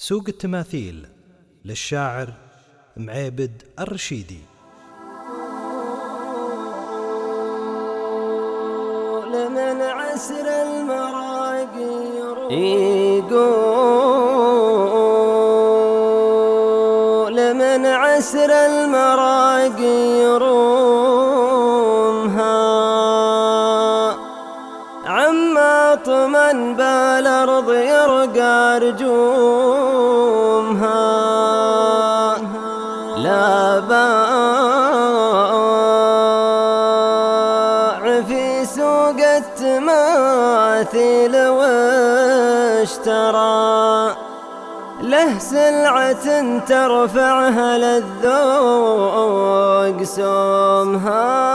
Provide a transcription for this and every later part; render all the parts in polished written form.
سوق التماثيل للشاعر معيبد الرشيدي. لمن عسر المراقي يقول من عسر المراقي يرومها عما طمن بالأرض يرقى رجومها لا باع في سوق التماثيل واشترى له سلعة ترفعها للذوق سومها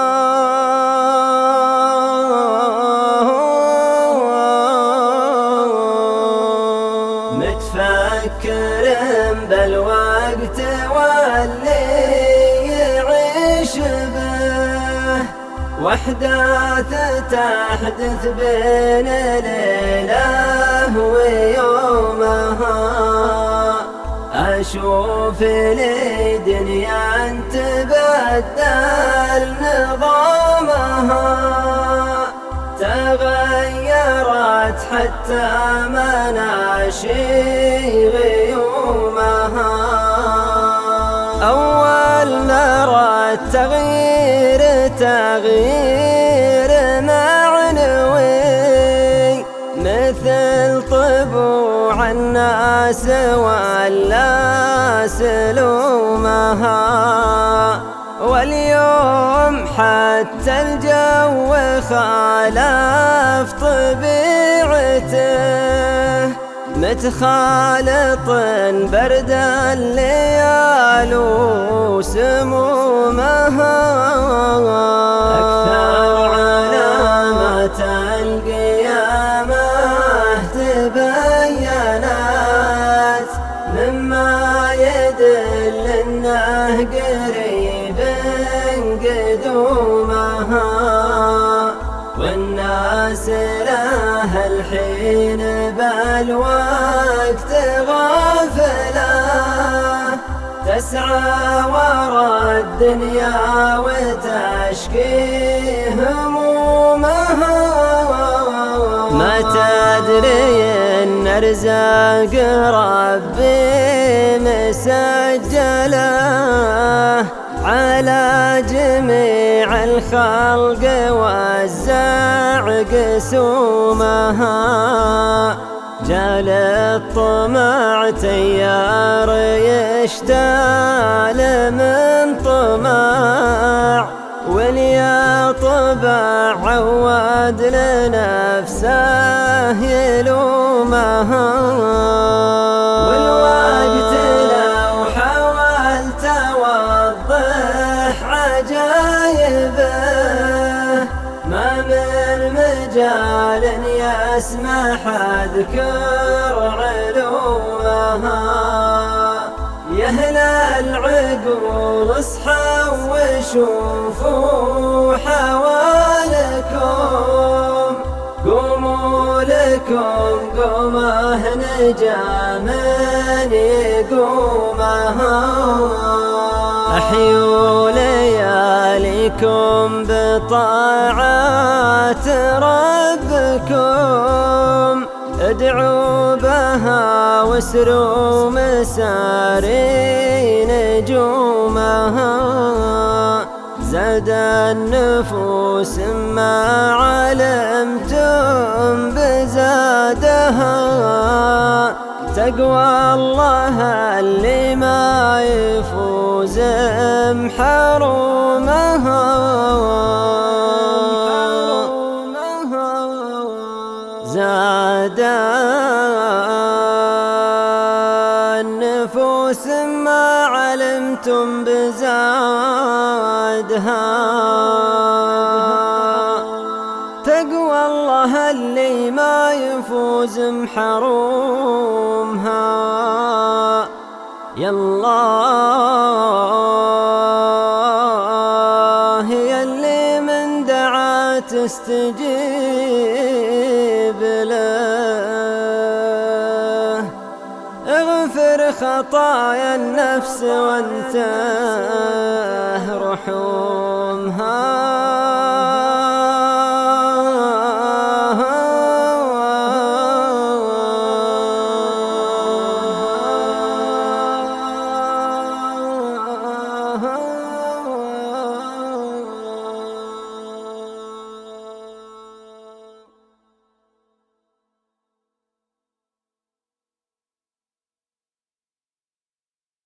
متفكر بالوقت واللي يعيش به وأحداث تحدث بين ليله ويومها أشوف لي دنيا تبدل نظامها تغيرت حتى مناشي غيومها أول نرى التغيير تغيير معنوي مثل طبوع الناس ولا سلومها واليوم حتى الجو خالف طبيعته متخالط برد الليال وسمومها أكثر علامات القيامة تبينت مما يدل انه قريب قدومها والناس لها الحين بالوقت غافلة تسعى وراء الدنيا وتشكي همومها ما تدري ان ارزاق ربي مسجله على جميع الخلق وزع قسومها جال الطمع تيار يشتال من طمع واليا طبع عود لنفسه يلومها والوقت لو حاولت توضح عجايبه ما من مجال يسمح اذكر علومها يا اهل العقول اصحوا وشوفوا حوالكم قوموا لكم قومه نجا من يقومها احيوا لياليكم بطاعات ربكم ادعوا بها واسروا مساري نجومها زاد النفوس ما علمتم بزادها تقوى الله اللي ما يفوز محرومها زاد النفوس ما علمتم بزادها تقوى الله اللي ما يفوز محرومها يا الله يلي من دعا تستجيب له واغفر خطايا النفس وانته رحومها.